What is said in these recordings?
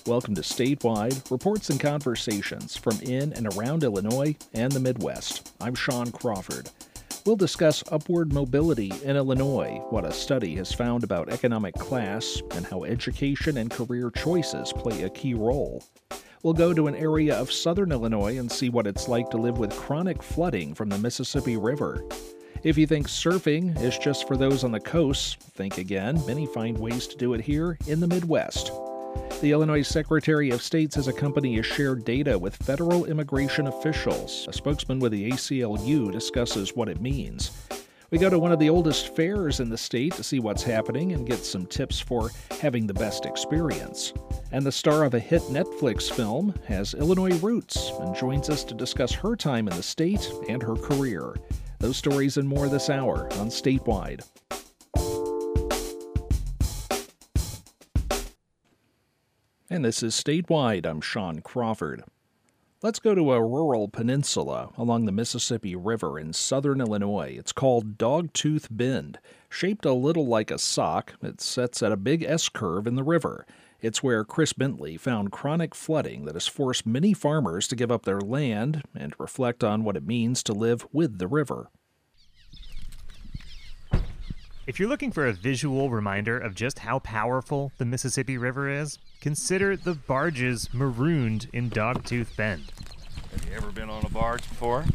Welcome to Statewide, reports and conversations from in and around Illinois and the Midwest. I'm Sean Crawford. We'll discuss upward mobility in Illinois, what a study has found about economic class, and how education and career choices play a key role. We'll go to an area of southern Illinois and see what it's like to live with chronic flooding from the Mississippi River. If you think surfing is just for those on the coast, think again. Many find ways to do it here in the Midwest. The Illinois Secretary of State says a company has shared data with federal immigration officials. A spokesman with the ACLU discusses what it means. We go to one of the oldest fairs in the state to see what's happening and get some tips for having the best experience. And the star of a hit Netflix film has Illinois roots and joins us to discuss her time in the state and her career. Those stories and more this hour on Statewide. And this is Statewide. I'm Sean Crawford. Let's go to a rural peninsula along the Mississippi River in southern Illinois. It's called Dogtooth Bend. Shaped a little like a sock, it sets at a big S-curve in the river. It's where Chris Bentley found chronic flooding that has forced many farmers to give up their land and reflect on what it means to live with the river. If you're looking for a visual reminder of just how powerful the Mississippi River is, consider the barges marooned in Dogtooth Bend. Have you ever been on a barge before?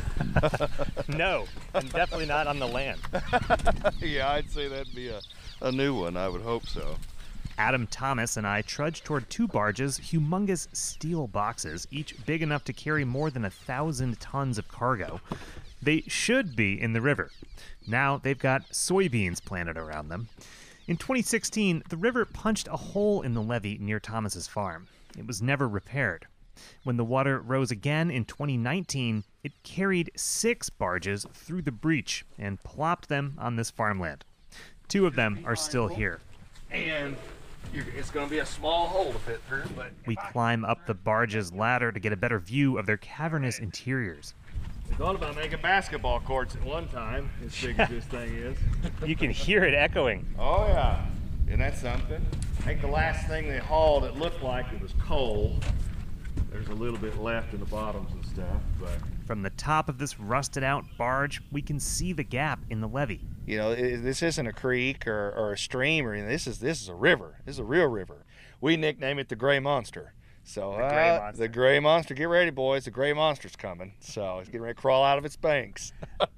No, and definitely not on the land. Yeah, I'd say that'd be a new one. I would hope so. Adam Thomas and I trudged toward two barges, humongous steel boxes, each big enough to carry more than 1,000 tons of cargo. They should be in the river. Now they've got soybeans planted around them. In 2016, the river punched a hole in the levee near Thomas's farm. It was never repaired. When the water rose again in 2019, it carried 6 barges through the breach and plopped them on this farmland. 2 of them are still here. And it's going to be a small hole to fit through, but We climb up the barge's ladder to get a better view of their cavernous interiors. we thought about making basketball courts at one time, as big as this thing is. You can hear it echoing. Oh, yeah. Isn't that something? I think the last thing they hauled, it looked like it was coal. There's a little bit left in the bottoms and stuff, but... From the top of this rusted-out barge, we can see the gap in the levee. You know, this isn't a creek or a stream or anything. This is a river. This is a real river. We nickname it the Gray Monster. So the Gray Monster, get ready, boys. The Gray Monster's coming. So it's getting ready to crawl out of its banks.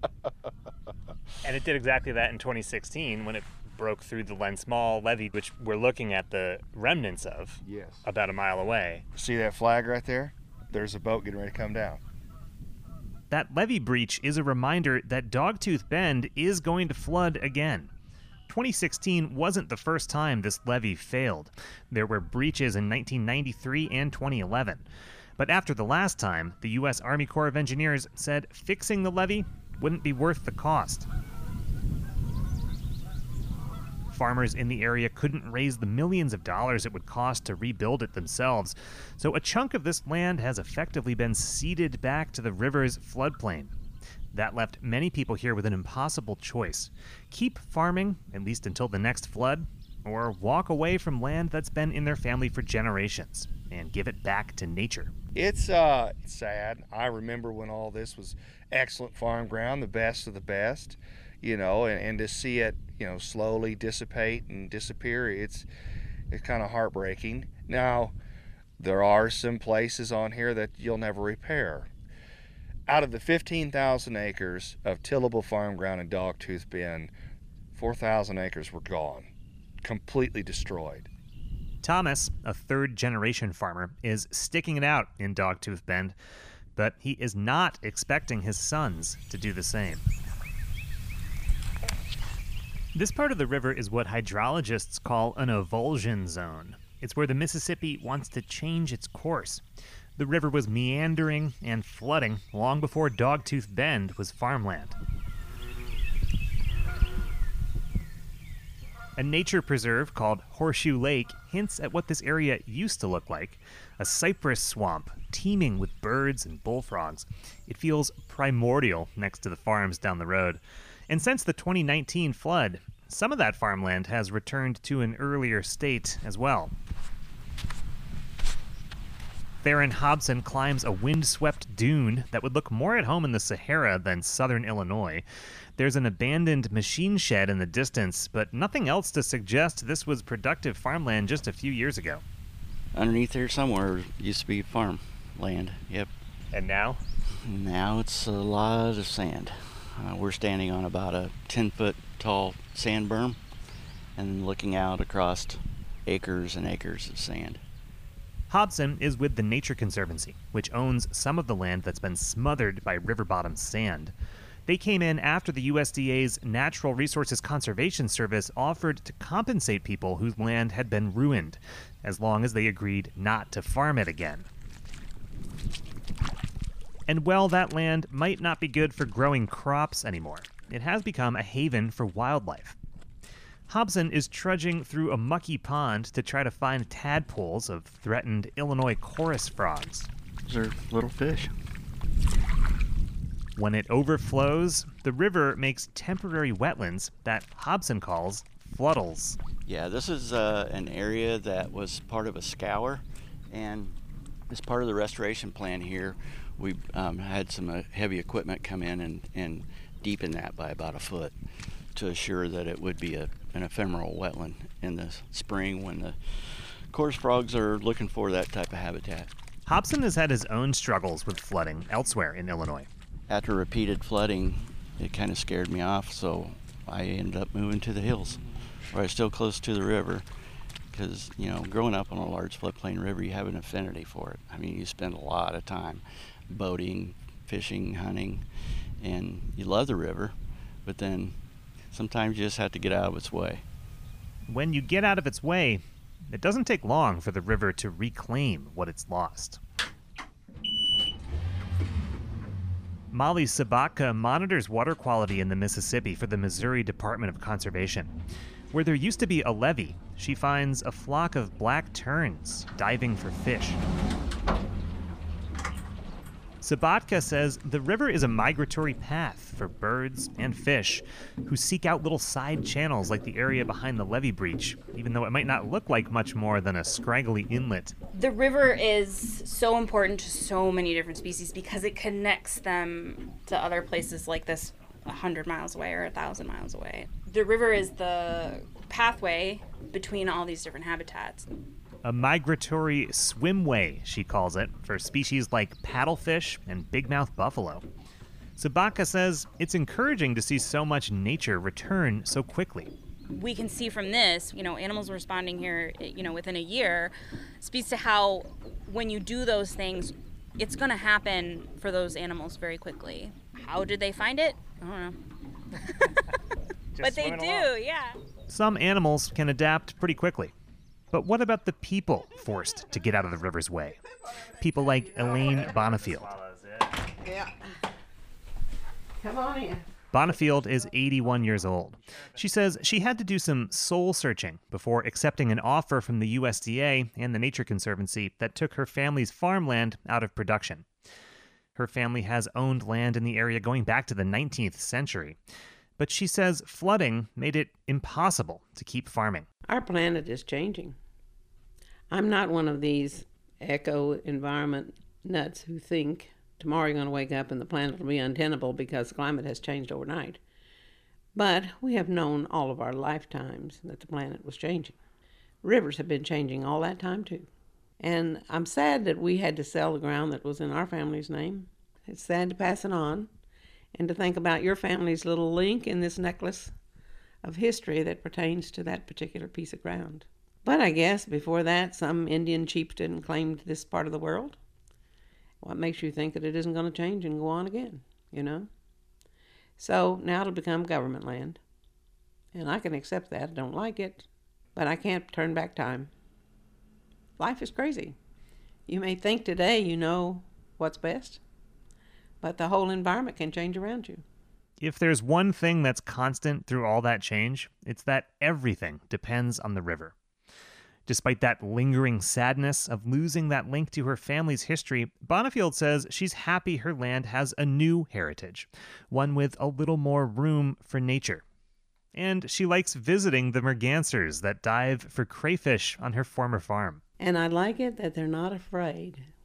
And it did exactly that in 2016 when it broke through the Len Small levee, which we're looking at the remnants of Yes. about a mile away. See that flag right there? There's a boat getting ready to come down. That levee breach is a reminder that Dogtooth Bend is going to flood again. 2016 wasn't the first time this levee failed. There were breaches in 1993 and 2011. But after the last time, the U.S. Army Corps of Engineers said fixing the levee wouldn't be worth the cost. Farmers in the area couldn't raise the millions of dollars it would cost to rebuild it themselves, so a chunk of this land has effectively been ceded back to the river's floodplain. That left many people here with an impossible choice. Keep farming, at least until the next flood, or walk away from land that's been in their family for generations and give it back to nature. It's sad. I remember when all this was excellent farm ground, the best of the best, you know, and to see it, you know, slowly dissipate and disappear, it's kind of heartbreaking. Now, there are some places on here that you'll never repair. Out of the 15,000 acres of tillable farm ground in Dogtooth Bend, 4,000 acres were gone, completely destroyed. Thomas, a third-generation farmer, is sticking it out in Dogtooth Bend, but he is not expecting his sons to do the same. This part of the river is what hydrologists call an avulsion zone. It's where the Mississippi wants to change its course. The river was meandering and flooding long before Dogtooth Bend was farmland. A nature preserve called Horseshoe Lake hints at what this area used to look like, a cypress swamp teeming with birds and bullfrogs. It feels primordial next to the farms down the road. And since the 2019 flood, some of that farmland has returned to an earlier state as well. Theron Hobson climbs a wind-swept dune that would look more at home in the Sahara than southern Illinois. There's an abandoned machine shed in the distance, but nothing else to suggest this was productive farmland just a few years ago. Underneath there somewhere used to be farm land, yep. And now? Now it's a lot of sand. We're standing on about a 10-foot tall sand berm and looking out across acres and acres of sand. Hobson is with the Nature Conservancy, which owns some of the land that's been smothered by river bottom sand. They came in after the USDA's Natural Resources Conservation Service offered to compensate people whose land had been ruined, as long as they agreed not to farm it again. And while that land might not be good for growing crops anymore, it has become a haven for wildlife. Hobson is trudging through a mucky pond to try to find tadpoles of threatened Illinois chorus frogs. Those are little fish. When it overflows, the river makes temporary wetlands that Hobson calls floodles. Yeah, this is an area that was part of a scour, and as part of the restoration plan here, we had some heavy equipment come in and deepen that by about a foot to assure that it would be an ephemeral wetland in the spring when the chorus frogs are looking for that type of habitat. Hobson has had his own struggles with flooding elsewhere in Illinois. After repeated flooding, it kind of scared me off, so I ended up moving to the hills, where I was still close to the river, because, you know, growing up on a large floodplain river, you have an affinity for it. I mean, you spend a lot of time boating, fishing, hunting, and you love the river, but then sometimes you just have to get out of its way. When you get out of its way, it doesn't take long for the river to reclaim what it's lost. Molly Sabatka monitors water quality in the Mississippi for the Missouri Department of Conservation. Where there used to be a levee, she finds a flock of black terns diving for fish. Sabatka says the river is a migratory path for birds and fish who seek out little side channels like the area behind the levee breach, even though it might not look like much more than a scraggly inlet. The river is so important to so many different species because it connects them to other places like this 100 miles away or 1,000 miles away. The river is the pathway between all these different habitats. A migratory swimway, she calls it, for species like paddlefish and bigmouth buffalo. Sabatka says it's encouraging to see so much nature return so quickly. We can see from this, animals responding here, within a year, speaks to how when you do those things, it's going to happen for those animals very quickly. How did they find it? I don't know. But they do, yeah. Some animals can adapt pretty quickly. But what about the people forced to get out of the river's way? People like Elaine Bonifield. Yeah. Come on in. Bonifield is 81 years old. She says she had to do some soul searching before accepting an offer from the USDA and the Nature Conservancy that took her family's farmland out of production. Her family has owned land in the area going back to the 19th century. But she says flooding made it impossible to keep farming. Our planet is changing. I'm not one of these eco-environment nuts who think tomorrow you're going to wake up and the planet will be untenable because the climate has changed overnight. But we have known all of our lifetimes that the planet was changing. Rivers have been changing all that time too. And I'm sad that we had to sell the ground that was in our family's name. It's sad to pass it on and to think about your family's little link in this necklace of history that pertains to that particular piece of ground. But I guess before that, some Indian chieftain claimed this part of the world. What makes you think that it isn't going to change and go on again, So now it'll become government land. And I can accept that. I don't like it, but I can't turn back time. Life is crazy. You may think today you know what's best, but the whole environment can change around you. If there's one thing that's constant through all that change, it's that everything depends on the river. Despite that lingering sadness of losing that link to her family's history, Bonifield says she's happy her land has a new heritage, one with a little more room for nature. And she likes visiting the mergansers that dive for crayfish on her former farm. And I like it that they're not afraid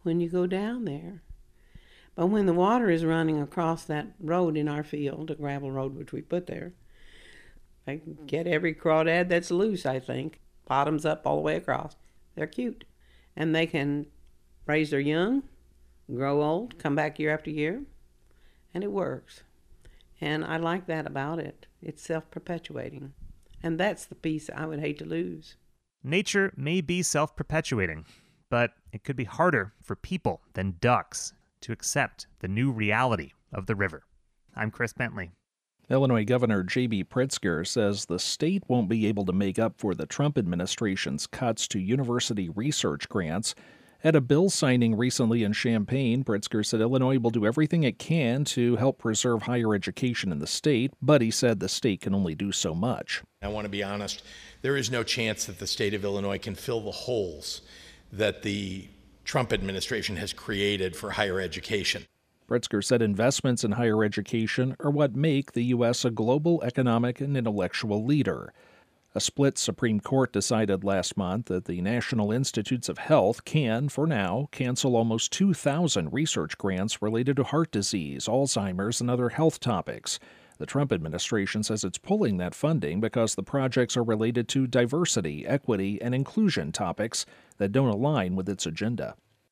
when you go down there. But when the water is running across that road in our field, a gravel road which we put there, I get every crawdad that's loose, I think, bottoms up all the way across. They're cute. And they can raise their young, grow old, come back year after year, and it works. And I like that about it. It's self-perpetuating. And that's the piece I would hate to lose. Nature may be self-perpetuating, but it could be harder for people than ducks to accept the new reality of the river. I'm Chris Bentley. Illinois Governor J.B. Pritzker says the state won't be able to make up for the Trump administration's cuts to university research grants. At a bill signing recently in Champaign, Pritzker said Illinois will do everything it can to help preserve higher education in the state, but he said the state can only do so much. I want to be honest, there is no chance that the state of Illinois can fill the holes that the Trump administration has created for higher education. Pritzker said investments in higher education are what make the U.S. a global economic and intellectual leader. A split Supreme Court decided last month that the National Institutes of Health can, for now, cancel almost 2,000 research grants related to heart disease, Alzheimer's, and other health topics. The Trump administration says it's pulling that funding because the projects are related to diversity, equity, and inclusion topics that don't align with its agenda.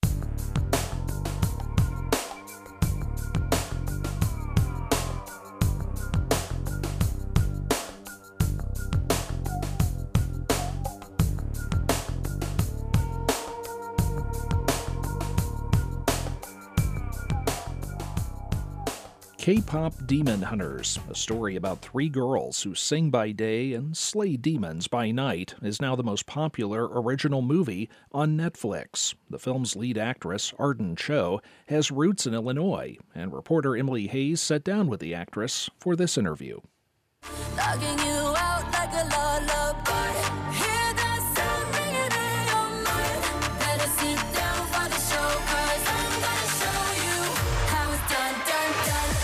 K-pop Demon Hunters, a story about three girls who sing by day and slay demons by night, is now the most popular original movie on Netflix. The film's lead actress, Arden Cho, has roots in Illinois, and reporter Emily Hayes sat down with the actress for this interview. Knocking you out like a lullaby. Hear that sound ringing in your mind. Better sit down for the show, 'cause I'm gonna show you how it's done.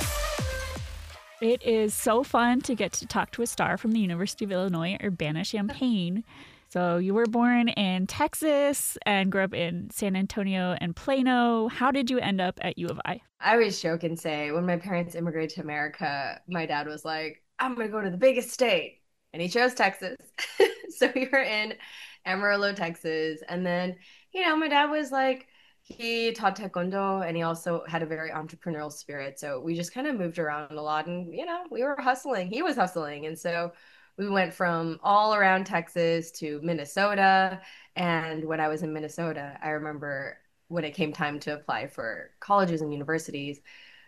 It is so fun to get to talk to a star from the University of Illinois, Urbana-Champaign. So you were born in Texas and grew up in San Antonio and Plano. How did you end up at U of I? I always joke and say when my parents immigrated to America, my dad was like, I'm going to go to the biggest state. And he chose Texas. So we were in Amarillo, Texas. And then, my dad was like, he taught taekwondo and he also had a very entrepreneurial spirit. So we just kind of moved around a lot and, we were hustling. He was hustling. And so we went from all around Texas to Minnesota. And when I was in Minnesota, I remember when it came time to apply for colleges and universities,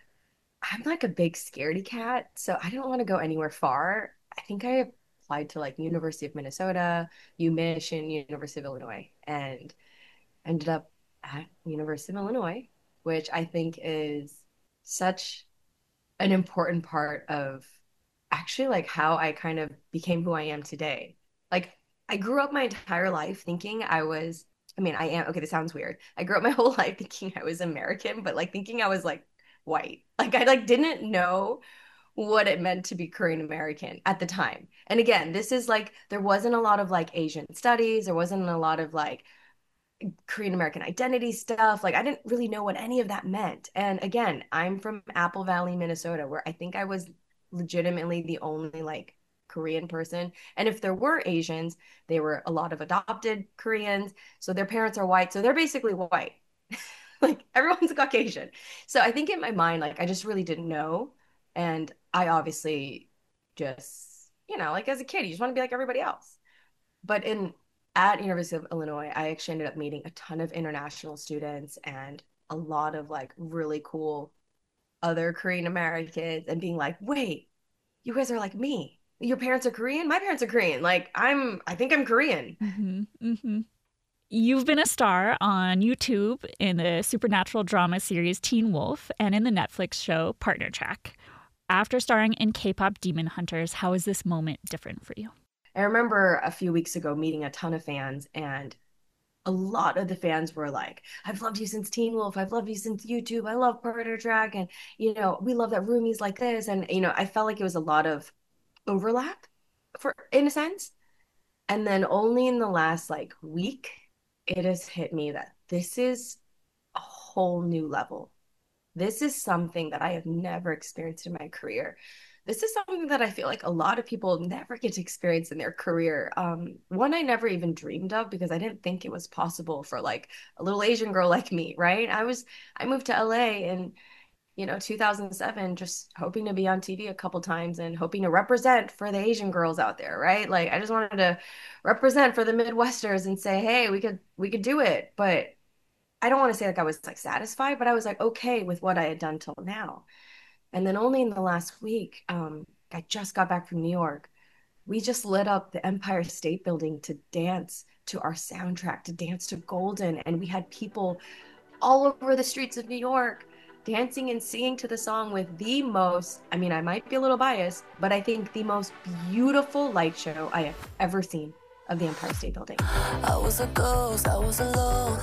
I'm like a big scaredy cat. So I didn't want to go anywhere far. I think I applied to like University of Minnesota, UMich, and University of Illinois, and ended up at University of Illinois, which I think is such an important part of actually like how I kind of became who I am today. Like I grew up my entire life thinking I am, okay, this sounds weird. I grew up my whole life thinking I was American, but like thinking I was like white. Like I like didn't know what it meant to be Korean American at the time. And again, this is like there wasn't a lot of like Asian studies, there wasn't a lot of like Korean American identity stuff. Like I didn't really know what any of that meant. And again, I'm from Apple Valley, Minnesota, where I think I was legitimately the only like Korean person. And if there were Asians, they were a lot of adopted Koreans. So their parents are white. So they're basically white. Like everyone's Caucasian. So I think in my mind, like I just really didn't know. And I obviously just, like as a kid, you just want to be like everybody else. But at University of Illinois, I actually ended up meeting a ton of international students and a lot of like really cool other Korean Americans and being like, wait, you guys are like me. Your parents are Korean? My parents are Korean. Like I think I'm Korean. Mm-hmm, mm-hmm. You've been a star on YouTube in the supernatural drama series Teen Wolf and in the Netflix show Partner Track. After starring in K-pop Demon Hunters, how is this moment different for you? I remember a few weeks ago meeting a ton of fans, and a lot of the fans were like, I've loved you since Teen Wolf. I've loved you since YouTube. I love Partner Track. And, we love that Roomies like this. And, I felt like it was a lot of overlap in a sense. And then only in the last like week, it has hit me that this is whole new level. This is something that I have never experienced in my career. This is something that I feel like a lot of people never get to experience in their career. One I never even dreamed of because I didn't think it was possible for like a little Asian girl like me, right? I moved to LA in 2007, just hoping to be on TV a couple times and hoping to represent for the Asian girls out there, right? Like I just wanted to represent for the Midwesters and say, hey, we could do it. But I don't want to say like I was like satisfied, but I was like okay with what I had done till now. And then only in the last week, I just got back from New York. We just lit up the Empire State Building to dance to our soundtrack, to dance to Golden. And we had people all over the streets of New York dancing and singing to the song with the most, I mean, I might be a little biased, but I think the most beautiful light show I have ever seen of the Empire State Building. I was a ghost, I was alone.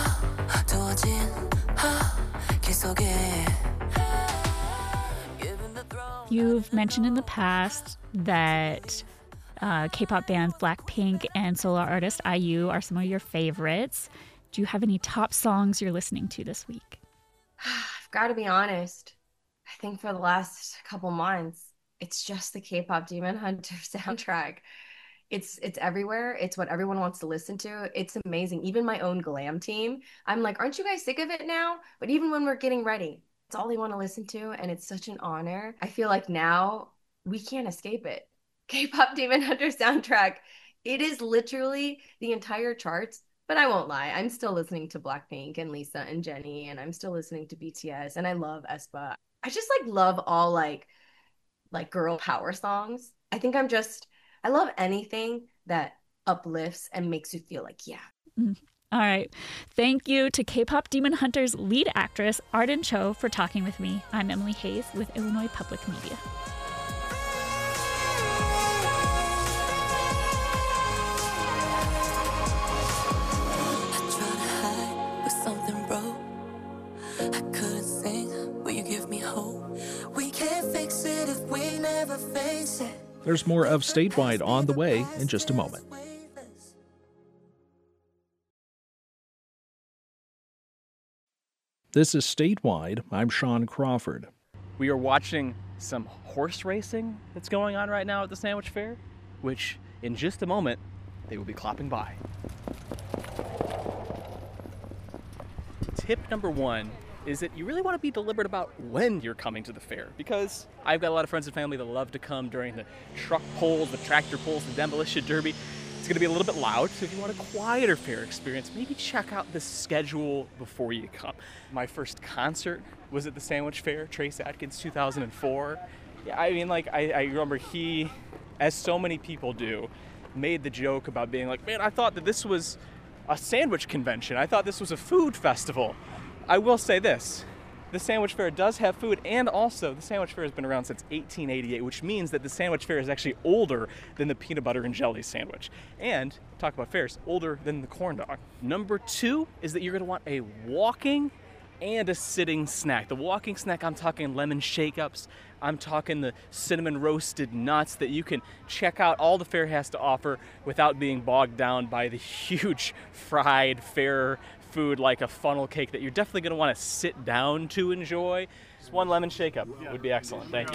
You've mentioned in the past that K-pop bands Blackpink and solo artist IU are some of your favorites. Do you have any top songs you're listening to this week? I've got to be honest. I think for the last couple months, it's just the K-pop Demon Hunter soundtrack. It's everywhere. It's what everyone wants to listen to. It's amazing. Even my own glam team, I'm like, aren't you guys sick of it now? But even when we're getting ready, it's all they want to listen to, and it's such an honor. I feel like now we can't escape it. K-pop Demon Hunter soundtrack. It is literally the entire charts. But I won't lie, I'm still listening to Blackpink and Lisa and Jennie, and I'm still listening to BTS, and I love aespa. I just like love all like girl power songs. I think I love anything that uplifts and makes you feel like, yeah. All right. Thank you to K-pop Demon Hunter's lead actress, Arden Cho, for talking with me. I'm Emily Hayes with Illinois Public Media. There's more of Statewide on the way in just a moment. This is Statewide. I'm Sean Crawford. We are watching some horse racing that's going on right now at the Sandwich Fair, which in just a moment, they will be clopping by. Tip number one is that you really want to be deliberate about when you're coming to the fair, because I've got a lot of friends and family that love to come during the truck pulls, the tractor pulls, the demolition derby. It's going to be a little bit loud, so if you want a quieter fair experience, maybe check out the schedule before you come. My first concert was at the Sandwich Fair, Trace Adkins, 2004. Yeah, I mean, like, I remember he, as so many people do, made the joke about being like, man, I thought that this was a sandwich convention. I thought this was a food festival. I will say this, the Sandwich Fair does have food, and also the Sandwich Fair has been around since 1888, which means that the Sandwich Fair is actually older than the peanut butter and jelly sandwich. And, talk about fairs, older than the corn dog. Number two is that you're gonna want a walking and a sitting snack. The walking snack, I'm talking lemon shake-ups, I'm talking the cinnamon roasted nuts that you can check out all the fair has to offer without being bogged down by the huge fried fair food like a funnel cake that you're definitely going to want to sit down to enjoy. Just one lemon shake-up would be excellent. Thank you.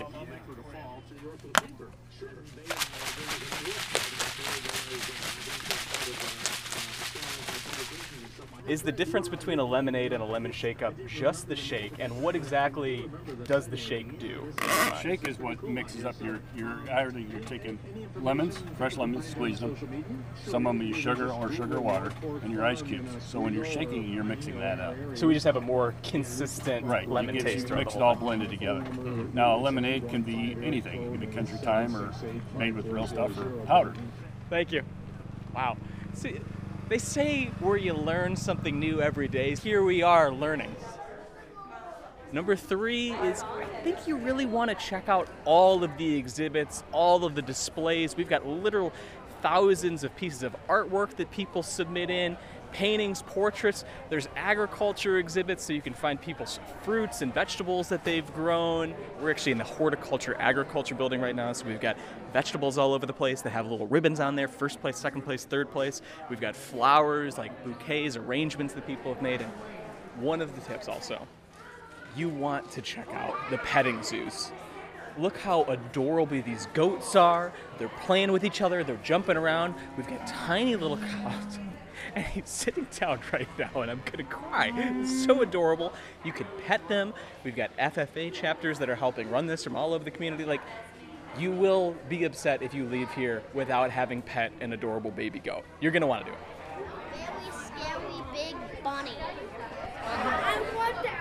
Is the difference between a lemonade and a lemon shake-up just the shake, and what exactly does the shake do? Shake is what mixes up you're taking lemons, fresh lemons, squeeze them. Some of them use sugar or sugar water, and your ice cubes. So when you're shaking, you're mixing that up. So we just have a more consistent lemon taste. You mix it all blended together. Mm-hmm. Now a lemonade can be anything. It can be country time or made with real stuff or powdered. Thank you. Wow. See, they say where you learn something new every day. Here we are learning. Number three is I think you really want to check out all of the exhibits, all of the displays. We've got literal thousands of pieces of artwork that people submit in, paintings, portraits. There's agriculture exhibits, so you can find people's fruits and vegetables that they've grown. We're actually in the horticulture agriculture building right now, so we've got vegetables all over the place that have little ribbons on there, first place, second place, third place. We've got flowers like bouquets, arrangements that people have made, and one of the tips also, you want to check out the petting zoos. Look how adorable these goats are. They're playing with each other. They're jumping around. We've got tiny little cows. And he's sitting down right now, and I'm going to cry. It's so adorable. You can pet them. We've got FFA chapters that are helping run this from all over the community. Like, you will be upset if you leave here without having pet an adorable baby goat. You're going to want to do it. Very scary big bunny. I want that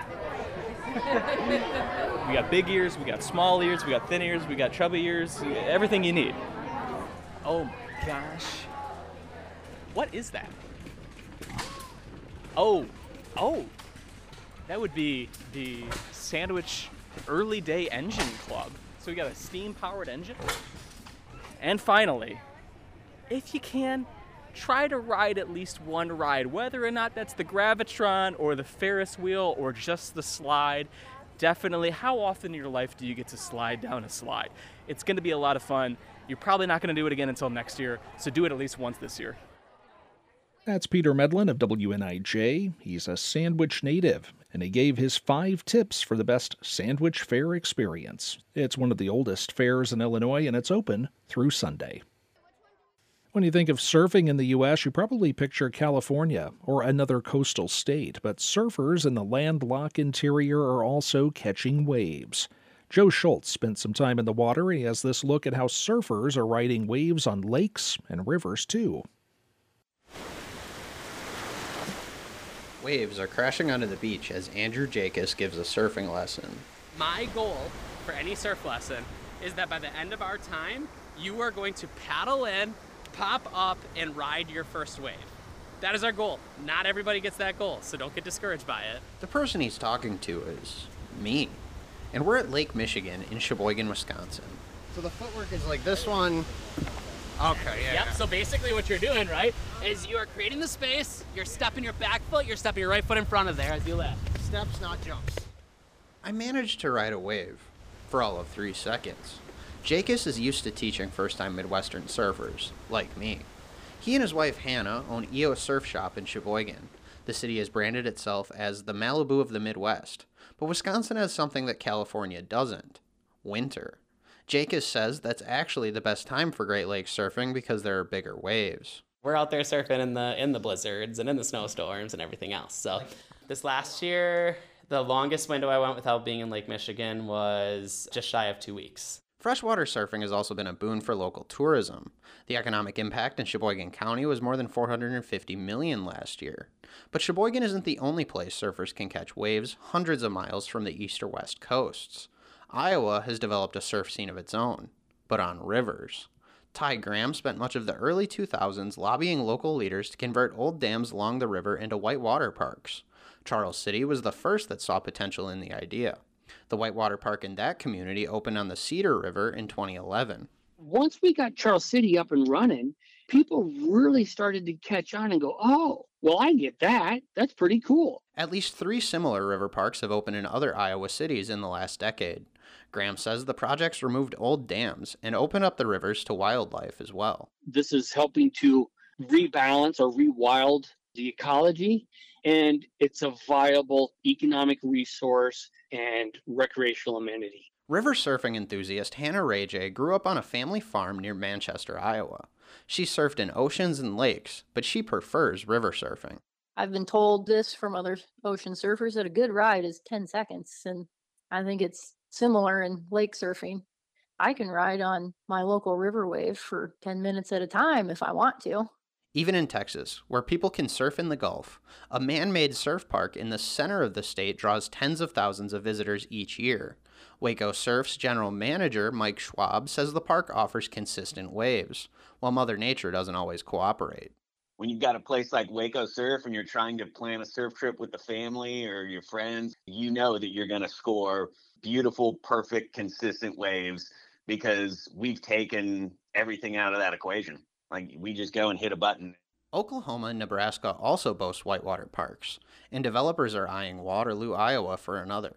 one. We got big ears, we got small ears, we got thin ears, we got chubby ears, everything you need. Oh my gosh. What is that? Oh, that would be the Sandwich Early Day Engine Club. So we got a steam-powered engine. And finally, if you can, try to ride at least one ride, whether or not that's the Gravitron or the Ferris wheel or just the slide. Definitely, how often in your life do you get to slide down a slide? It's going to be a lot of fun. You're probably not going to do it again until next year, so do it at least once this year. That's Peter Medlin of WNIJ. He's a Sandwich native, and he gave his 5 tips for the best Sandwich Fair experience. It's one of the oldest fairs in Illinois, and it's open through Sunday. When you think of surfing in the U.S., you probably picture California or another coastal state, but surfers in the landlocked interior are also catching waves. Joe Schultz spent some time in the water. He has this look at how surfers are riding waves on lakes and rivers, too. Waves are crashing onto the beach as Andrew Jacobs gives a surfing lesson. My goal for any surf lesson is that by the end of our time, you are going to paddle in, pop up, and ride your first wave. That is our goal. Not everybody gets that goal, so don't get discouraged by it. The person he's talking to is me. And we're at Lake Michigan in Sheboygan, Wisconsin. So the footwork is like this one. Okay, yeah. Yep, so basically what you're doing, right, is you are creating the space, you're stepping your back foot, you're stepping your right foot in front of there as you lift. Steps, not jumps. I managed to ride a wave for all of 3 seconds. Jacobs is used to teaching first-time Midwestern surfers, like me. He and his wife Hannah own EO Surf Shop in Sheboygan. The city has branded itself as the Malibu of the Midwest, but Wisconsin has something that California doesn't: winter. Jacobs says that's actually the best time for Great Lakes surfing because there are bigger waves. We're out there surfing in the blizzards and in the snowstorms and everything else. So this last year, the longest window I went without being in Lake Michigan was just shy of 2 weeks. Freshwater surfing has also been a boon for local tourism. The economic impact in Sheboygan County was more than $450 million last year. But Sheboygan isn't the only place surfers can catch waves hundreds of miles from the east or west coasts. Iowa has developed a surf scene of its own, but on rivers. Ty Graham spent much of the early 2000s lobbying local leaders to convert old dams along the river into whitewater parks. Charles City was the first that saw potential in the idea. The whitewater park in that community opened on the Cedar River in 2011. Once we got Charles City up and running, people really started to catch on and go, oh, well, I get that. That's pretty cool. At least 3 similar river parks have opened in other Iowa cities in the last decade. Graham says the projects removed old dams and opened up the rivers to wildlife as well. This is helping to rebalance or rewild the ecology, and it's a viable economic resource and recreational amenity. River surfing enthusiast Hannah Rajay grew up on a family farm near Manchester, Iowa. She surfed in oceans and lakes, but she prefers river surfing. I've been told this from other ocean surfers that a good ride is 10 seconds, and I think it's similar in lake surfing. I can ride on my local river wave for 10 minutes at a time if I want to. Even in Texas, where people can surf in the Gulf, a man-made surf park in the center of the state draws tens of thousands of visitors each year. Waco Surf's general manager, Mike Schwab, says the park offers consistent waves, while Mother Nature doesn't always cooperate. When you've got a place like Waco Surf and you're trying to plan a surf trip with the family or your friends, you know that you're going to score beautiful, perfect, consistent waves because we've taken everything out of that equation. Like, we just go and hit a button. Oklahoma and Nebraska also boast whitewater parks, and developers are eyeing Waterloo, Iowa for another.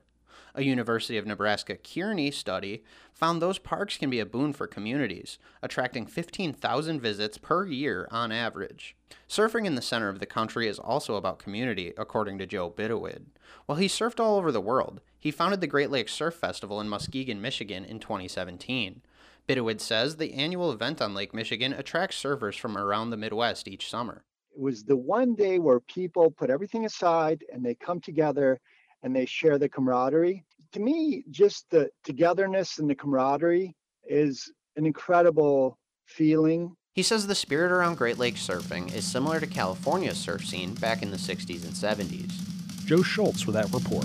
A University of Nebraska Kearney study found those parks can be a boon for communities, attracting 15,000 visits per year on average. Surfing in the center of the country is also about community, according to Joe Bitterwood. While he surfed all over the world, he founded the Great Lakes Surf Festival in Muskegon, Michigan in 2017. Bitterwood says the annual event on Lake Michigan attracts surfers from around the Midwest each summer. It was the one day where people put everything aside and they come together and they share the camaraderie. To me, just the togetherness and the camaraderie is an incredible feeling. He says the spirit around Great Lakes surfing is similar to California's surf scene back in the 60s and 70s. Joe Schultz with that report.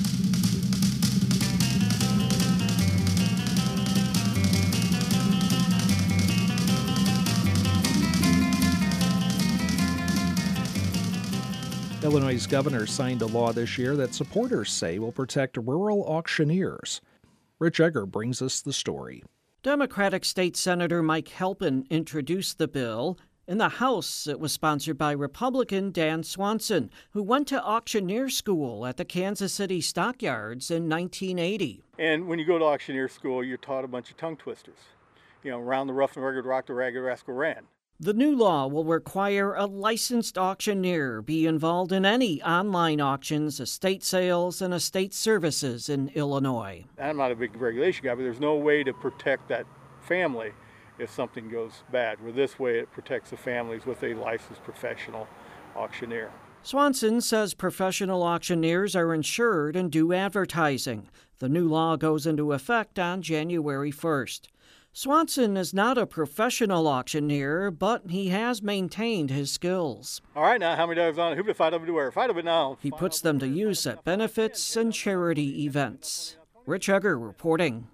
Illinois' governor signed a law this year that supporters say will protect rural auctioneers. Rich Egger brings us the story. Democratic State Senator Mike Halpin introduced the bill. In the House, it was sponsored by Republican Dan Swanson, who went to auctioneer school at the Kansas City Stockyards in 1980. And when you go to auctioneer school, you're taught a bunch of tongue twisters. You know, round the rough and rugged rock, the ragged rascal ran. The new law will require a licensed auctioneer be involved in any online auctions, estate sales, and estate services in Illinois. I'm not a big regulation guy, but there's no way to protect that family if something goes bad. Where this way it protects the families with a licensed professional auctioneer. Swanson says professional auctioneers are insured and do advertising. The new law goes into effect on January 1st. Swanson is not a professional auctioneer, but he has maintained his skills. All right, now, how many dollars on it? Who would fight over to where? Fight over now. He puts them to use at benefits and charity events. Rich Egger reporting.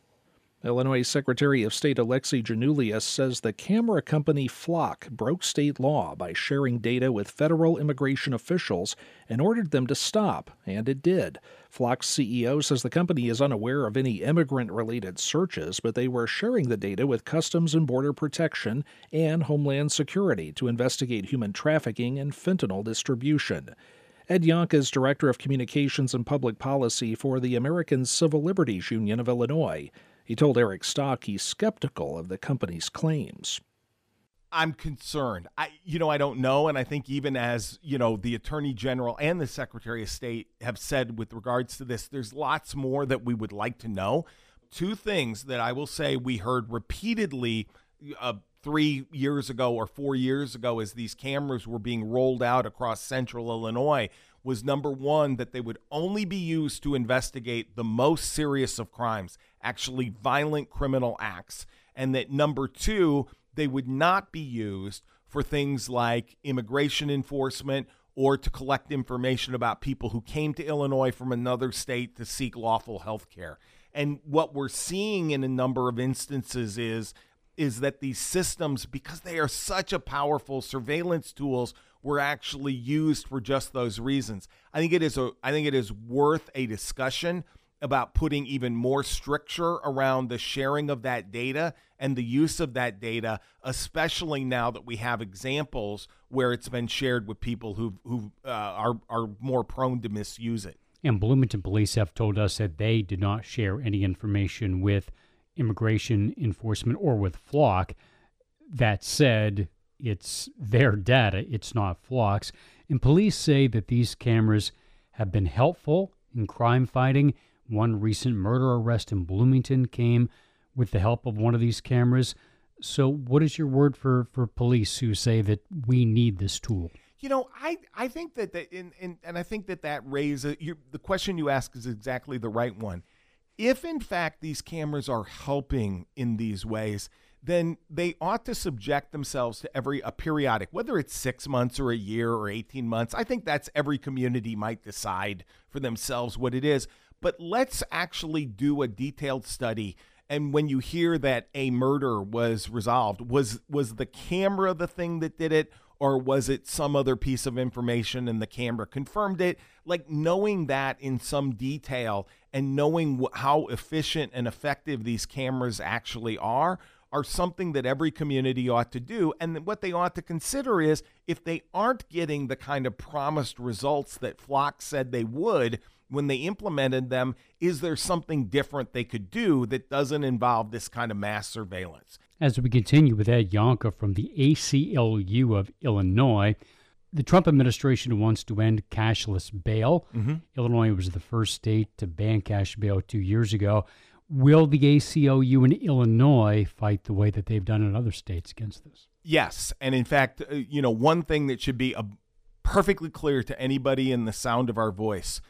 Illinois Secretary of State Alexei Janulius says the camera company Flock broke state law by sharing data with federal immigration officials and ordered them to stop, and it did. Flock's CEO says the company is unaware of any immigrant-related searches, but they were sharing the data with Customs and Border Protection and Homeland Security to investigate human trafficking and fentanyl distribution. Ed Yonk is Director of Communications and Public Policy for the American Civil Liberties Union of Illinois. He told Eric Stock he's skeptical of the company's claims. I'm concerned. I don't know, and I think even as, the Attorney General and the Secretary of State have said with regards to this, there's lots more that we would like to know. Two things that I will say we heard repeatedly 3 years ago or 4 years ago as these cameras were being rolled out across central Illinois was, number one, that they would only be used to investigate the most serious of crimes, actually violent criminal acts, and that, number two, they would not be used for things like immigration enforcement or to collect information about people who came to Illinois from another state to seek lawful health care. And what we're seeing in a number of instances is that these systems, because they are such a powerful surveillance tools, were actually used for just those reasons. I think it is worth a discussion about putting even more stricture around the sharing of that data and the use of that data, especially now that we have examples where it's been shared with people who are more prone to misuse it. And Bloomington police have told us that they did not share any information with immigration enforcement or with Flock. That said, it's their data, it's not Flock's. And police say that these cameras have been helpful in crime fighting. One recent murder arrest in Bloomington came with the help of one of these cameras. So what is your word for police who say that we need this tool? I think that and I think that raises the question you ask is exactly the right one. If in fact these cameras are helping in these ways, then they ought to subject themselves to a periodic, whether it's 6 months or a year or 18 months. I think that's every community might decide for themselves what it is. But let's actually do a detailed study. And when you hear that a murder was resolved, was the camera the thing that did it, or was it some other piece of information and the camera confirmed it? Like knowing that in some detail and knowing how efficient and effective these cameras actually are something that every community ought to do. And what they ought to consider is if they aren't getting the kind of promised results that Flock said they would, when they implemented them, is there something different they could do that doesn't involve this kind of mass surveillance? As we continue with Ed Yonka from the ACLU of Illinois, the Trump administration wants to end cashless bail. Illinois was the first state to ban cash bail 2 years ago. Will the ACLU in Illinois fight the way that they've done in other states against this? Yes. And in fact, one thing that should be perfectly clear to anybody in the sound of our voice,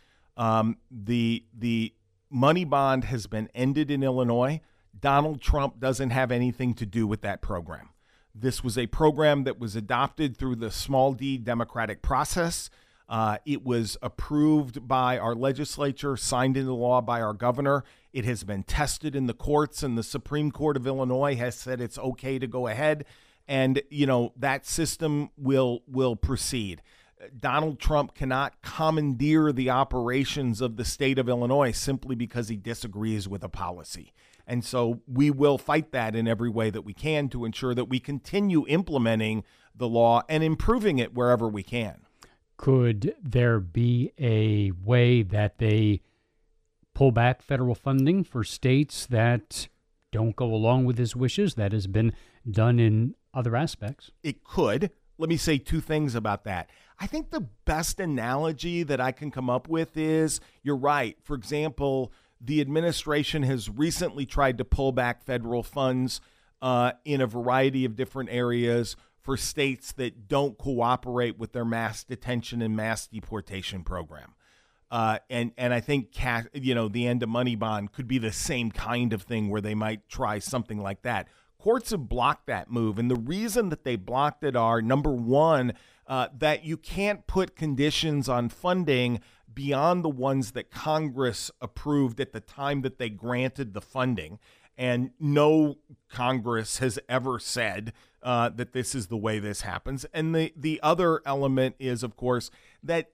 the money bond has been ended in Illinois. Donald Trump doesn't have anything to do with that program. This was a program that was adopted through the small d democratic process. It was approved by our legislature, signed into law by our governor. It has been tested in the courts, and the Supreme Court of Illinois has said it's okay to go ahead. And, that system will proceed. Donald Trump cannot commandeer the operations of the state of Illinois simply because he disagrees with a policy. And so we will fight that in every way that we can to ensure that we continue implementing the law and improving it wherever we can. Could there be a way that they pull back federal funding for states that don't go along with his wishes? That has been done in other aspects. It could. Let me say two things about that. I think the best analogy that I can come up with is, you're right. For example, the administration has recently tried to pull back federal funds in a variety of different areas for states that don't cooperate with their mass detention and mass deportation program. And I think, the end of money bond could be the same kind of thing where they might try something like that. Courts have blocked that move. And the reason that they blocked it are, number one, that you can't put conditions on funding beyond the ones that Congress approved at the time that they granted the funding. And no Congress has ever said that this is the way this happens. And the other element is, of course, that,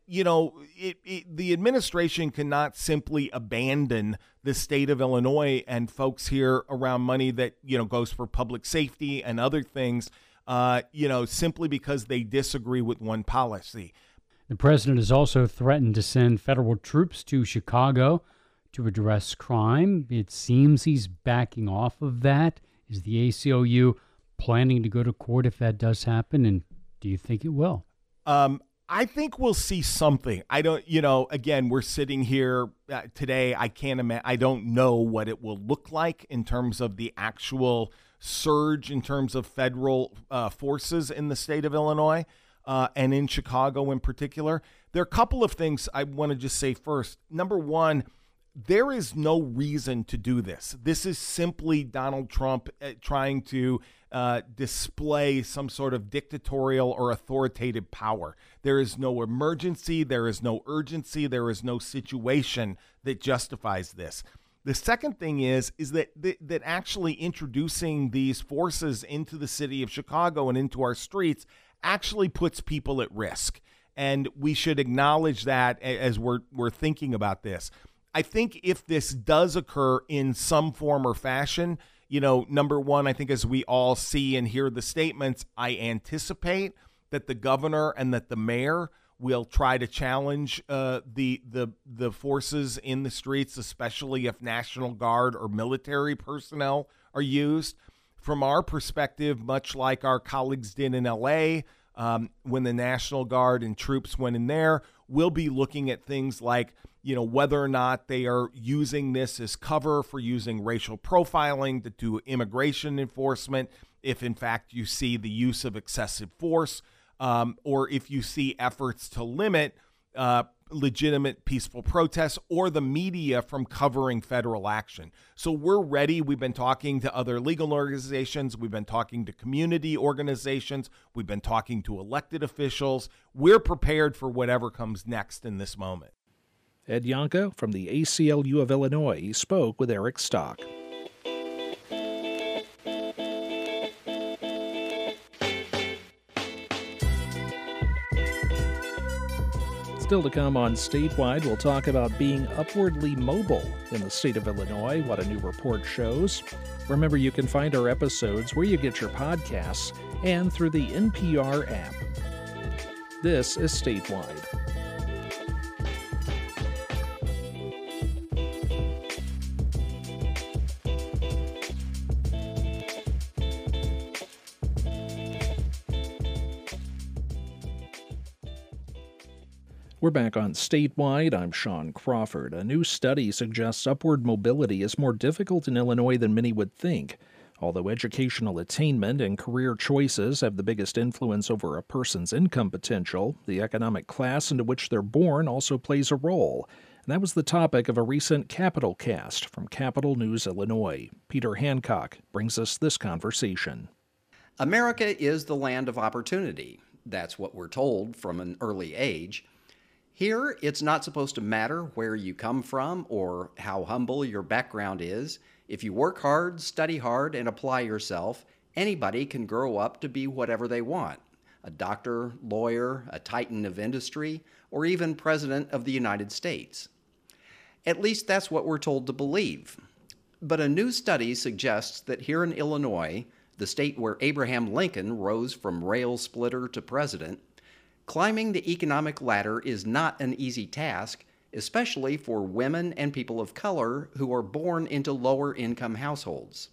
the administration cannot simply abandon the state of Illinois and folks here around money that, goes for public safety and other things, simply because they disagree with one policy. The president has also threatened to send federal troops to Chicago to address crime. It seems he's backing off of that. Is the ACLU planning to go to court if that does happen? And do you think it will? I think we'll see something. I don't, again, we're sitting here today. I can't imagine. I don't know what it will look like in terms of the actual surge in terms of federal forces in the state of Illinois. And in Chicago in particular. There are a couple of things I want to just say first. Number one, there is no reason to do this. This is simply Donald Trump trying to display some sort of dictatorial or authoritative power. There is no emergency. There is no urgency. There is no situation that justifies this. The second thing is that actually introducing these forces into the city of Chicago and into our streets actually puts people at risk. And we should acknowledge that as we're thinking about this. I think if this does occur in some form or fashion, number one, I think as we all see and hear the statements, I anticipate that the governor and that the mayor will try to challenge the forces in the streets, especially if National Guard or military personnel are used. From our perspective, much like our colleagues did in L.A., when the National Guard and troops went in there, we'll be looking at things like, whether or not they are using this as cover for using racial profiling to do immigration enforcement, if in fact you see the use of excessive force, or if you see efforts to limit legitimate peaceful protests or the media from covering federal action. So we're ready. We've been talking to other legal organizations. We've been talking to community organizations. We've been talking to elected officials. We're prepared for whatever comes next in this moment. Ed Yonka from the ACLU of Illinois spoke with Eric Stock. Still to come on Statewide, we'll talk about being upwardly mobile in the state of Illinois, what a new report shows. Remember, you can find our episodes where you get your podcasts and through the NPR app. This is Statewide. We're back on Statewide. I'm Sean Crawford. A new study suggests upward mobility is more difficult in Illinois than many would think. Although educational attainment and career choices have the biggest influence over a person's income potential, the economic class into which they're born also plays a role. And that was the topic of a recent Capital Cast from Capital News Illinois. Peter Hancock brings us this conversation. America is the land of opportunity. That's what we're told from an early age. Here, it's not supposed to matter where you come from or how humble your background is. If you work hard, study hard, and apply yourself, anybody can grow up to be whatever they want. A doctor, lawyer, a titan of industry, or even president of the United States. At least that's what we're told to believe. But a new study suggests that here in Illinois, the state where Abraham Lincoln rose from rail splitter to president, climbing the economic ladder is not an easy task, especially for women and people of color who are born into lower-income households.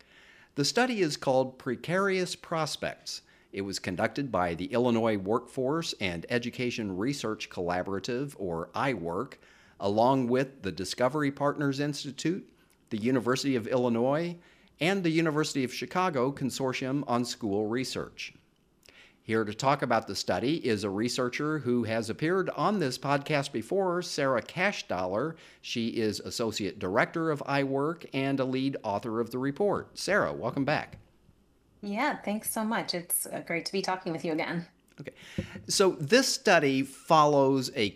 The study is called Precarious Prospects. It was conducted by the Illinois Workforce and Education Research Collaborative, or iWork, along with the Discovery Partners Institute, the University of Illinois, and the University of Chicago Consortium on School Research. Here to talk about the study is a researcher who has appeared on this podcast before, Sarah Cashdollar. She is Associate Director of iWork and a lead author of the report. Sarah, welcome back. Yeah, thanks so much. It's great to be talking with you again. Okay. So this study follows a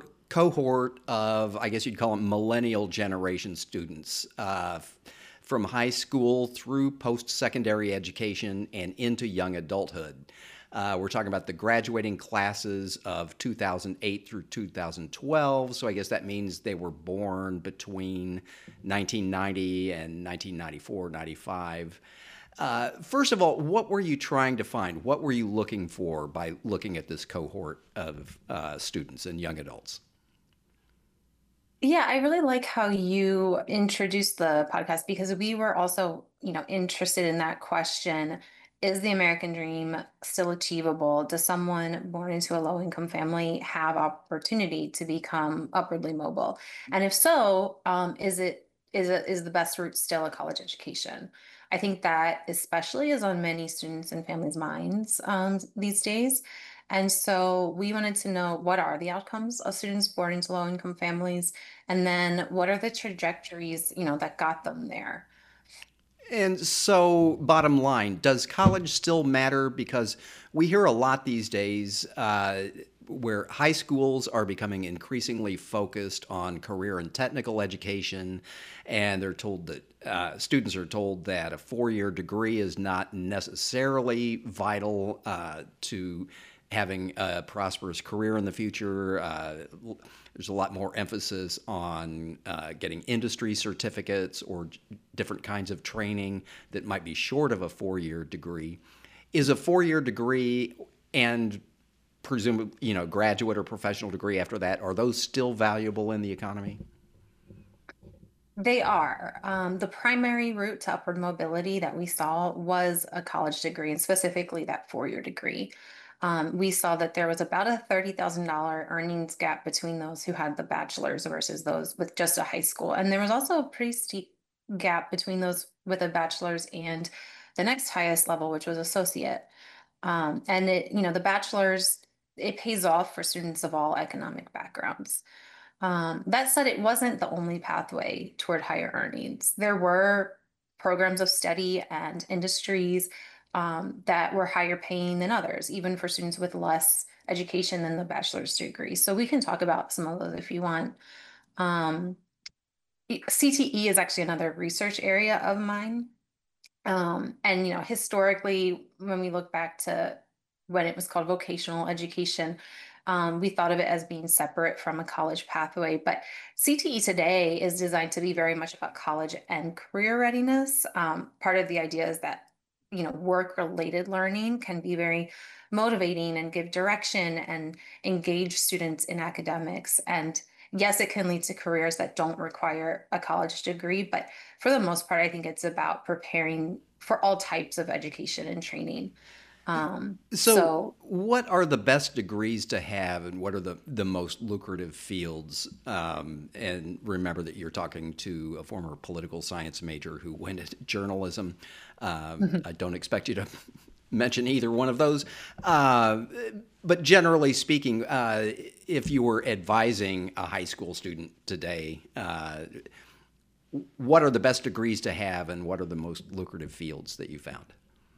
cohort of, I guess you'd call them millennial generation students from high school through post-secondary education and into young adulthood. We're talking about the graduating classes of 2008 through 2012, so I guess that means they were born between 1990 and 1994, 95. First of all, what were you trying to find? What were you looking for by looking at this cohort of students and young adults? Yeah, I really like how you introduced the podcast because we were also, interested in that question. Is the American dream still achievable? Does someone born into a low-income family have opportunity to become upwardly mobile? And if so, is the best route still a college education? I think that especially is on many students and families' minds these days. And so we wanted to know, what are the outcomes of students born into low-income families? And then what are the trajectories, that got them there? And so, bottom line, does college still matter? Because we hear a lot these days where high schools are becoming increasingly focused on career and technical education, and they're told that students are told that a four-year degree is not necessarily vital to having a prosperous career in the future. There's a lot more emphasis on getting industry certificates or different kinds of training that might be short of a four-year degree. Is a four-year degree and presumably, graduate or professional degree after that, are those still valuable in the economy? They are. The primary route to upward mobility that we saw was a college degree, and specifically that four-year degree. We saw that there was about a $30,000 earnings gap between those who had the bachelor's versus those with just a high school. And there was also a pretty steep gap between those with a bachelor's and the next highest level, which was associate. And the bachelor's, it pays off for students of all economic backgrounds. That said, it wasn't the only pathway toward higher earnings. There were programs of study and industries that were higher paying than others, even for students with less education than the bachelor's degree. So we can talk about some of those if you want. CTE is actually another research area of mine. Historically, when we look back to when it was called vocational education, we thought of it as being separate from a college pathway. But CTE today is designed to be very much about college and career readiness. Part of the idea is that work-related learning can be very motivating and give direction and engage students in academics. And yes, it can lead to careers that don't require a college degree, but for the most part, I think it's about preparing for all types of education and training. So what are the best degrees to have, and what are the most lucrative fields? And remember that you're talking to a former political science major who went into journalism. I don't expect you to mention either one of those. But generally speaking, if you were advising a high school student today, what are the best degrees to have, and what are the most lucrative fields that you found?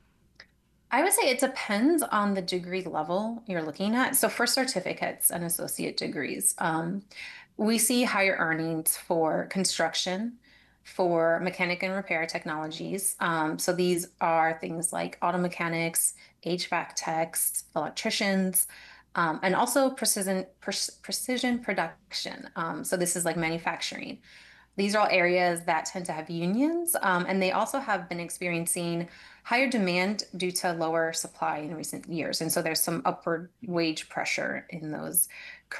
I would say it depends on the degree level you're looking at. So for certificates and associate degrees, we see higher earnings for construction, for mechanic and repair technologies. So these are things like auto mechanics, HVAC techs, electricians, and also precision production. So this is like manufacturing. These are all areas that tend to have unions, and they also have been experiencing higher demand due to lower supply in recent years. And so there's some upward wage pressure in those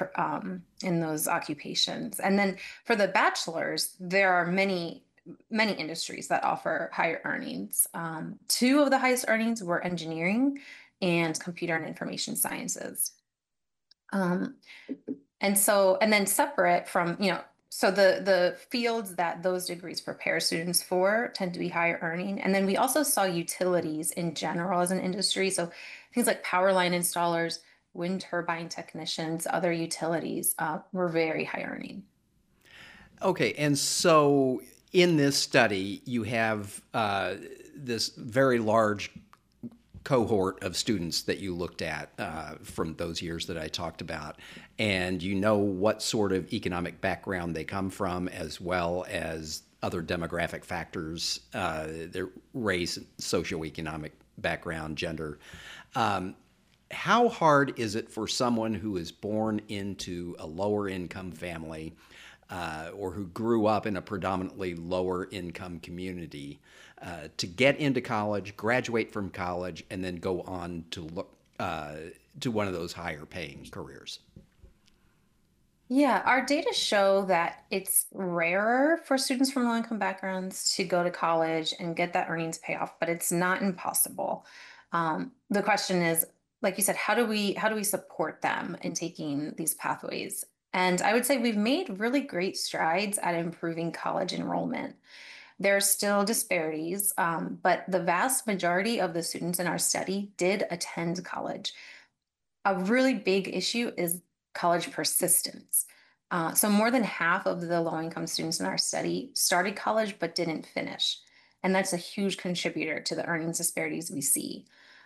occupations. And then for the bachelor's, there are many industries that offer higher earnings. Two of the highest earnings were engineering and computer and information sciences. And then separate from, so the fields that those degrees prepare students for tend to be higher earning. And then we also saw utilities in general as an industry. So things like power line installers, wind turbine technicians, other utilities were very high earning. Okay, and so in this study, you have this very large cohort of students that you looked at from those years that I talked about, and you know what sort of economic background they come from, as well as other demographic factors, their race, socioeconomic background, gender. How hard is it for someone who is born into a lower income family or who grew up in a predominantly lower income community to get into college, graduate from college, and then go on to look to one of those higher paying careers? Yeah, our data show that it's rarer for students from low-income backgrounds to go to college and get that earnings payoff, but it's not impossible. The question is, like you said, how do we support them in taking these pathways? And I would say we've made really great strides at improving college enrollment. There are still disparities, but the vast majority of the students in our study did attend college. A really big issue is college persistence. So more than half of the low-income students in our study started college but didn't finish. And that's a huge contributor to the earnings disparities we see.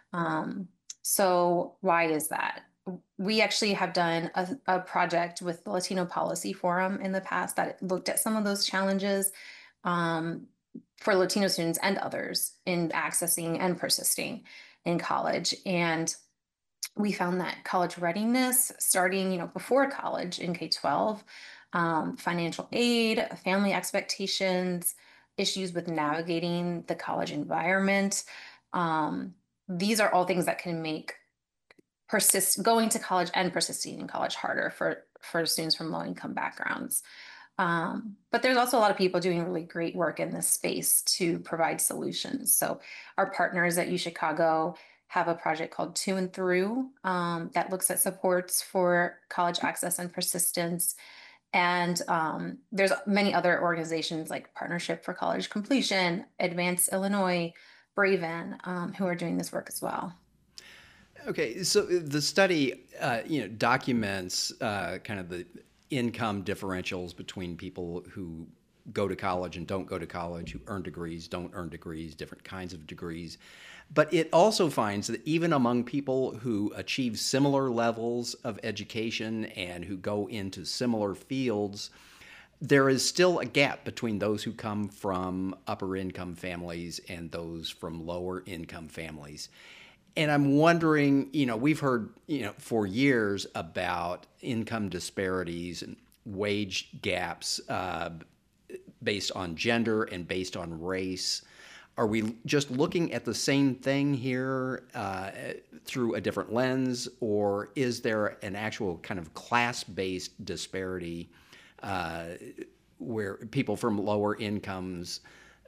So why is that? We actually have done a project with the Latino Policy Forum in the past that looked at some of those challenges for Latino students and others in accessing and persisting in college. And we found that college readiness starting, before college in K-12, financial aid, family expectations, issues with navigating the college environment. These are all things that can make going to college and persisting in college harder for students from low-income backgrounds. But there's also a lot of people doing really great work in this space to provide solutions. So our partners at UChicago have a project called To and Through that looks at supports for college access and persistence. And there's many other organizations like Partnership for College Completion, Advance Illinois, Braven, who are doing this work as well. Okay, so the study, documents kind of the income differentials between people who go to college and don't go to college, who earn degrees, don't earn degrees, different kinds of degrees. But it also finds that even among people who achieve similar levels of education and who go into similar fields, there is still a gap between those who come from upper income families and those from lower income families. And I'm wondering, we've heard, for years about income disparities and wage gaps based on gender and based on race. Are we just looking at the same thing here through a different lens, or is there an actual kind of class-based disparity where people from lower incomes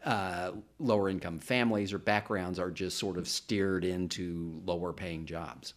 lower income families or backgrounds are just sort of steered into lower paying jobs?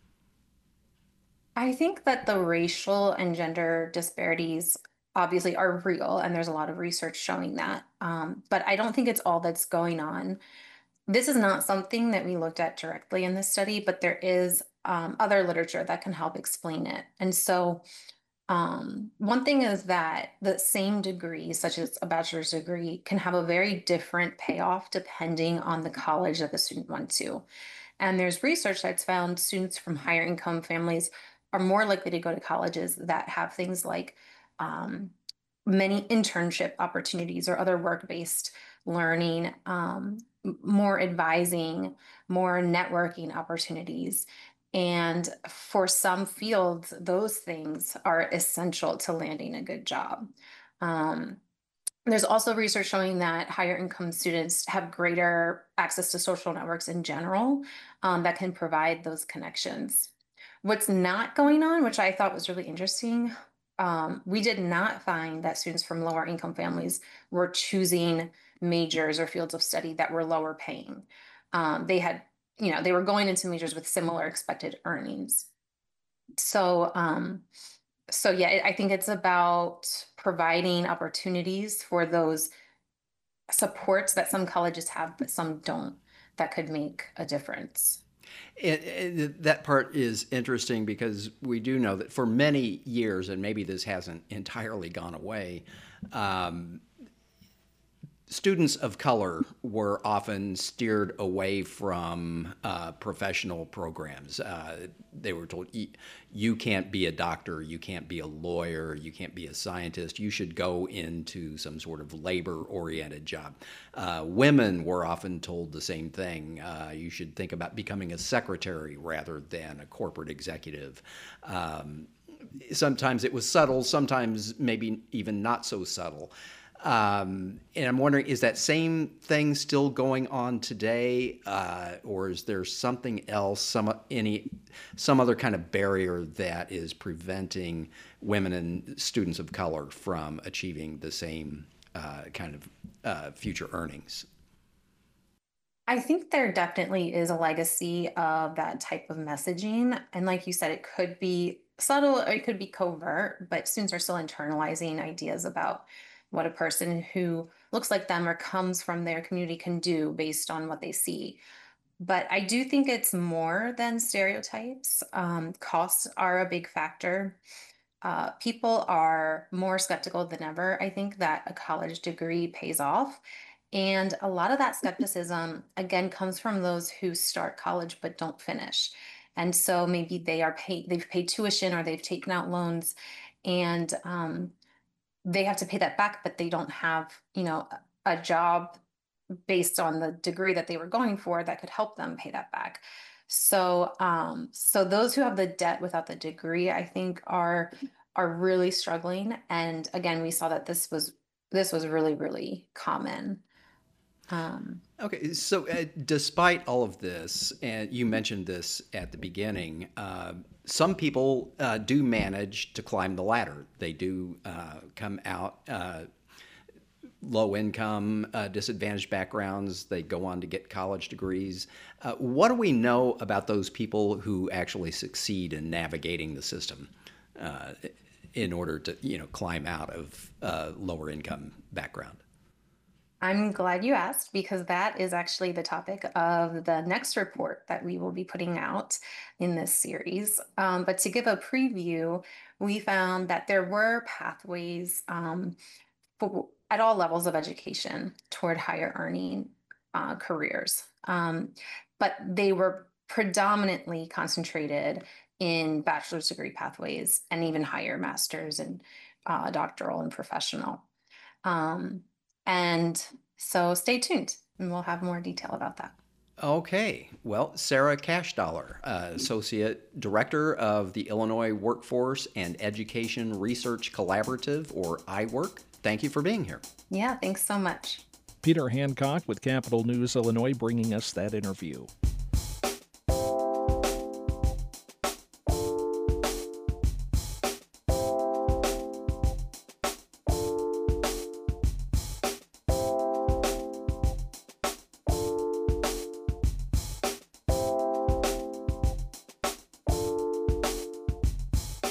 I think that the racial and gender disparities obviously are real, and there's a lot of research showing that. But I don't think it's all that's going on. This is not something that we looked at directly in this study, but there is other literature that can help explain it. And so one thing is that the same degree, such as a bachelor's degree, can have a very different payoff depending on the college that the student went to. And there's research that's found students from higher income families are more likely to go to colleges that have things like many internship opportunities or other work-based learning, more advising, more networking opportunities. And for some fields, those things are essential to landing a good job. There's also research showing that higher income students have greater access to social networks in general that can provide those connections. What's not going on, which I thought was really interesting, we did not find that students from lower income families were choosing majors or fields of study that were lower paying. They had, they were going into majors with similar expected earnings. So yeah, I think it's about providing opportunities for those supports that some colleges have, but some don't, that could make a difference. That part is interesting because we do know that for many years, and maybe this hasn't entirely gone away, students of color were often steered away from professional programs. They were told, you can't be a doctor, you can't be a lawyer, you can't be a scientist, you should go into some sort of labor-oriented job. Women were often told the same thing. You should think about becoming a secretary rather than a corporate executive. Sometimes it was subtle, sometimes maybe even not so subtle. And I'm wondering, is that same thing still going on today, or is there something else, some other kind of barrier that is preventing women and students of color from achieving the same kind of future earnings? I think there definitely is a legacy of that type of messaging. And like you said, it could be subtle or it could be covert, but students are still internalizing ideas about what a person who looks like them or comes from their community can do based on what they see. But I do think it's more than stereotypes. Costs are a big factor. People are more skeptical than ever. I think that a college degree pays off. And a lot of that skepticism, again, comes from those who start college but don't finish. And so maybe they've paid tuition or they've taken out loans, and they have to pay that back, but they don't have, a job based on the degree that they were going for that could help them pay that back. So, so those who have the debt without the degree, I think are really struggling. And again, we saw that this was really, really common. Okay, so despite all of this, and you mentioned this at the beginning, some people do manage to climb the ladder. They do come out low income, disadvantaged backgrounds. They go on to get college degrees. What do we know about those people who actually succeed in navigating the system in order to, climb out of lower income background? I'm glad you asked, because that is actually the topic of the next report that we will be putting out in this series. But to give a preview, we found that there were pathways at all levels of education toward higher earning careers. But they were predominantly concentrated in bachelor's degree pathways and even higher master's and doctoral and professional. And so stay tuned and we'll have more detail about that. Okay. Well, Sarah Cashdollar, Associate Director of the Illinois Workforce and Education Research Collaborative, or iWork. Thank you for being here. Yeah, thanks so much. Peter Hancock with Capital News Illinois bringing us that interview.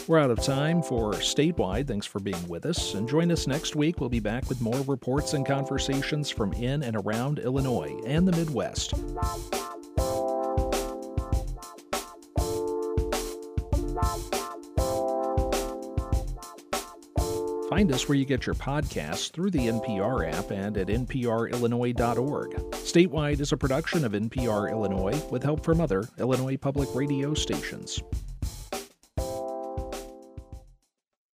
We're out of time for Statewide. Thanks for being with us. And join us next week. We'll be back with more reports and conversations from in and around Illinois and the Midwest. Find us where you get your podcasts through the NPR app and at nprillinois.org. Statewide is a production of NPR Illinois with help from other Illinois public radio stations.